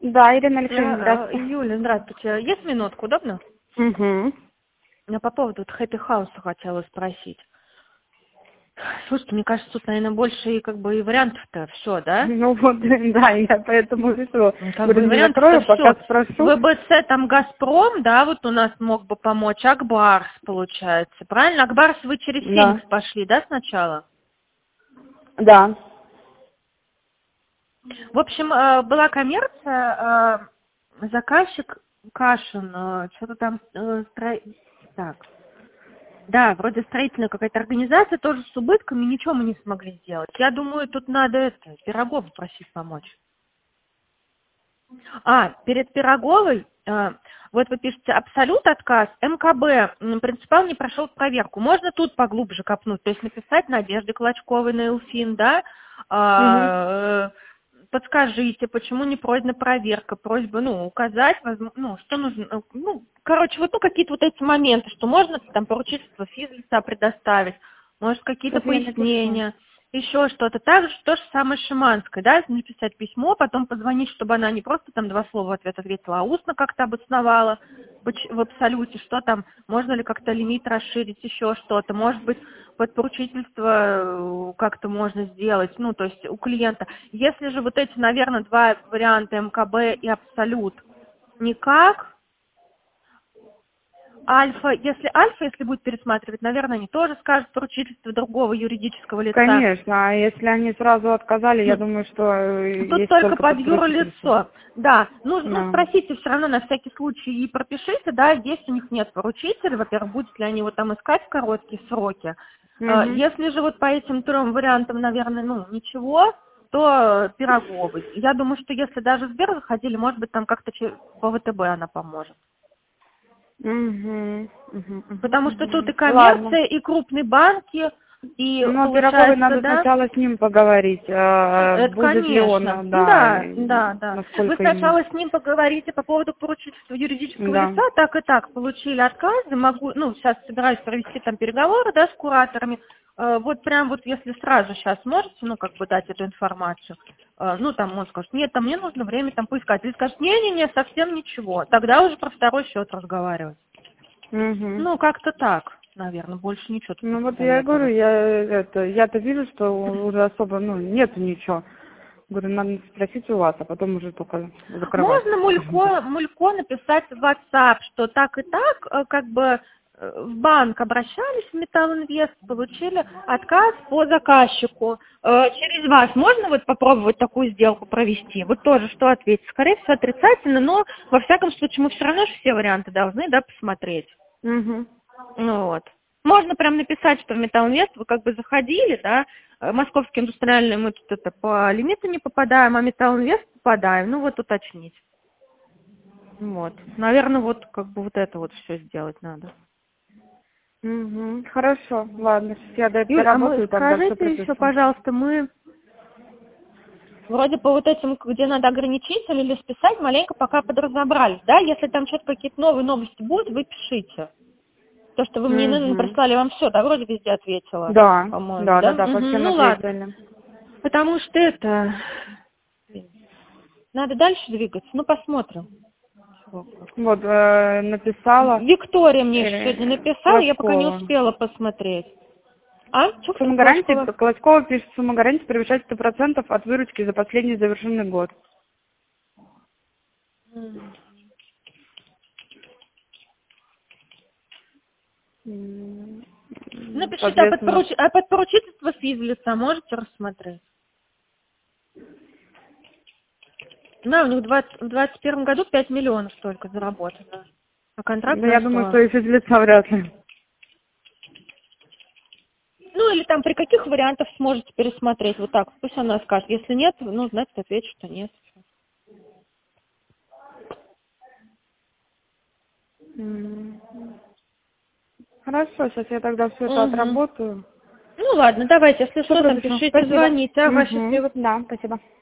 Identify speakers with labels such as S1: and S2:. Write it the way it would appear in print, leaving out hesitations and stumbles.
S1: Да, Ирина Алексеевна, здравствуйте.
S2: Юля, здравствуйте. Есть минутку, удобно?
S1: Угу.
S2: Я по поводу Happy House хотела спросить. Слушайте, мне кажется, тут, наверное, больше и как бы и вариантов-то все, да?
S1: Ну вот, да, я поэтому решила.
S2: Как
S1: Говорю,
S2: бы
S1: не
S2: вариантов-то
S1: закрою, пока
S2: все.
S1: спрошу.
S2: ВБЦ, там Газпром, да, вот у нас мог бы помочь. Акбарс, получается. Правильно? Акбарс вы через
S1: Да.
S2: Феникс пошли, да, сначала?
S1: Да.
S2: В общем, была коммерция, заказчик Кашин, что-то там, так, да, вроде строительная какая-то организация, тоже с убытками, ничего мы не смогли сделать. Я думаю, тут надо Пирогова просить помочь. Перед Пироговой, вот вы пишете абсолют отказ, МКБ, принципал не прошел проверку. Можно тут поглубже копнуть, то есть написать Надежде Клочковой на Илфин, да,
S1: Угу.
S2: подскажите, почему не пройдена проверка, просьба, указать, что нужно, короче, какие-то вот эти моменты, что можно там поручительство физлица предоставить, может, какие-то
S1: Сейчас я напишу.
S2: пояснения, еще что-то. Также то же самое Шиманское, да, написать письмо, потом позвонить, чтобы она не просто там 2 слова в ответ ответила, а устно как-то обосновала в абсолюте, что там, можно ли как-то лимит расширить, еще что-то, может быть, под поручительство как-то можно сделать, то есть у клиента. Если же вот эти, наверное, 2 варианта МКБ и абсолют никак, если будет пересматривать, наверное, они тоже скажут поручительство другого юридического лица.
S1: Конечно, а если они сразу отказали, я думаю, что
S2: Тут
S1: есть
S2: только
S1: только
S2: под
S1: под поручительство.
S2: юрлицо. Да,
S1: Да.
S2: спросите все равно на всякий случай и пропишите, да, есть у них нет поручителя, во-первых, будут ли они его там искать в короткие сроки.
S1: Угу.
S2: Если же вот по этим 3 вариантам, наверное, ничего, то Пироговый. Я думаю, что если даже в Сбер заходили, может быть, там как-то по ВТБ она поможет.
S1: Угу. Угу.
S2: Потому что тут и
S1: Ладно.
S2: коммерция, и крупные банки, и
S1: Но Пироговой
S2: получается,
S1: надо
S2: да,
S1: сначала с ним поговорить,
S2: это
S1: будет ли
S2: конечно.
S1: он, да,
S2: Да, да, да. Вы
S1: насколько ему.
S2: сначала с ним поговорите по поводу поручительства юридического
S1: Да.
S2: лица, так и так получили отказы, сейчас собираюсь провести там переговоры, да, с кураторами. Вот прям вот если сразу сейчас можете, дать эту информацию, там он скажет, нет, там мне нужно время там поискать. Или скажет, не-не-не, совсем ничего. Тогда уже про второй счет разговаривать.
S1: Угу.
S2: Как-то так, наверное, больше ничего тут не
S1: Ну вот я говорю,
S2: посоветовать.
S1: я-то вижу, что уже особо, нету ничего. Говорю, надо спросить у вас, а потом уже только закрывать,
S2: Можно
S1: скажем так.
S2: мулько написать в WhatsApp, что так и так, в банк обращались в Металлинвест, получили отказ по заказчику. Через вас можно вот попробовать такую сделку провести? Вот тоже что ответить? Скорее всего, отрицательно, но во всяком случае мы все равно же все варианты должны, да, посмотреть.
S1: Угу.
S2: Вот. Можно прям написать, что в Металлинвест вы как бы заходили, да, Московский индустриальный мы тут по лимиту не попадаем, а Металлинвест попадаем, уточнить. Вот. Наверное, вот это вот все сделать надо.
S1: Угу. Хорошо, ладно, сейчас я
S2: Юль, а
S1: доработаю, тогда все
S2: скажите еще,
S1: пропишу.
S2: пожалуйста, мы вроде по вот этим, где надо ограничитель или списать, маленько пока подразобрались, да? Если там что-то какие-то новые новости будут, вы пишите. То, что вы мне
S1: Угу.
S2: прислали, вам все, да, вроде везде ответила,
S1: Да,
S2: по-моему,
S1: да, да,
S2: да?
S1: да, по
S2: Мгм,
S1: всем
S2: ну ладно.
S1: ответили.
S2: Потому что надо дальше двигаться, посмотрим. Чего, как.
S1: Вот, написала
S2: Виктория мне еще сегодня написала, я пока не
S1: Клочкова.
S2: успела посмотреть. А? Что,
S1: Сумма гарантии,
S2: Клочкова?
S1: Клочкова пишет, сумма гарантии превышает 100% от выручки за последний завершенный год.
S2: Напишите,
S1: Соответственно,
S2: под поручительство физлица можете рассмотреть? Да, у них в 21 году 5 миллионов только заработано. А контракт
S1: ну,
S2: на
S1: я думаю,
S2: 100.
S1: что и физлица вряд ли.
S2: Или там при каких вариантах сможете пересмотреть, вот так, пусть она скажет. Если нет, значит, ответит, что нет.
S1: М. Хорошо, сейчас я тогда все это
S2: Угу.
S1: отработаю.
S2: Ладно, давайте, если
S1: Все
S2: что, там
S1: пропишу.
S2: пишите,
S1: Спасибо.
S2: звоните. Ага, счастливо.
S1: Да, спасибо.